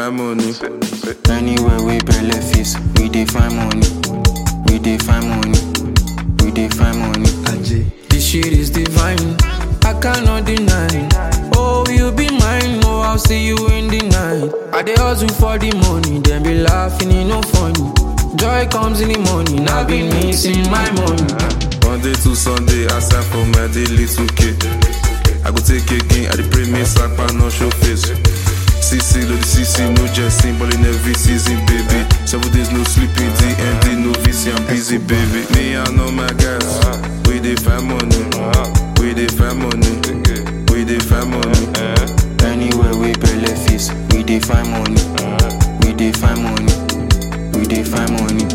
find money. Anywhere we belle face, we dey find money. We dey find money. We dey find money. This shit is divine, I cannot deny. Oh, you be mine, oh, I'll see you in the night. I dey hustle for the money, then be laughing, it no funny. Joy comes in the morning, I've been missing my money. Monday to Sunday, I sign for my daily 2K. I go take again, I dey pray me sapa no show face. CC, load the CC, no jesting, ballin' every season, baby. 7 days no sleeping, DMD, no VC, I'm busy, baby. Me, I know my guys, we dey find money. We dey find money. We dey find money. Anywhere we belle face, we dey find money. We dey find money. We dey find money.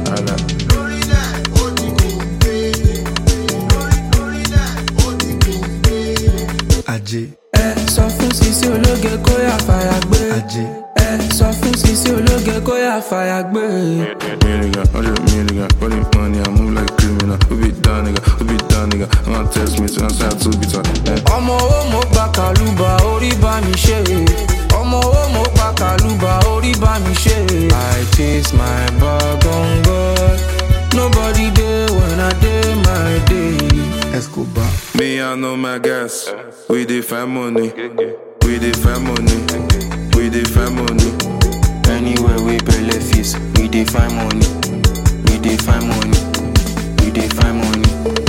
Ajé. Sọ fún Sisi ológe kó yá fàyà gbé. Ajé. Sọ fún Sisi ológe kó yá fàyà gbé. Million, 100 million, running money, I move like a criminal. Who be down, nigga? Who be down, nigga? I'm gonna test me, so I'm trying to be tight. Ọmọ owó mo gba kàlùbà orí bá mi ṣe. Ọmọ owó mo gba kàlùbà orí bá mi ṣe. I chase my bag on God. Nobody there when I dey my day. Escobar. Me, I know my guys. We dey find money. We dey find money. We dey find money. Anywhere we belle face, we dey find money. We dey find money. We dey find money.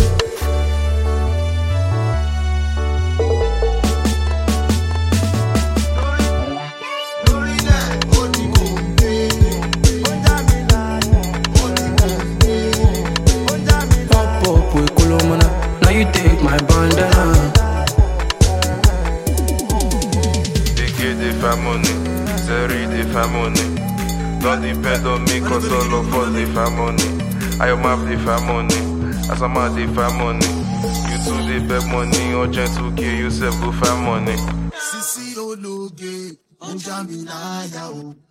Pop up with Kolomana, now you take my bandana. They find money. Zeri, they find money. Don't depend on me, cause all of us, they find money. I am up, they find money. Asama, they find money. You too, they beg money. Urgent to kill yourself, go find money. Sisi ológe, ó ń já mi láyà o.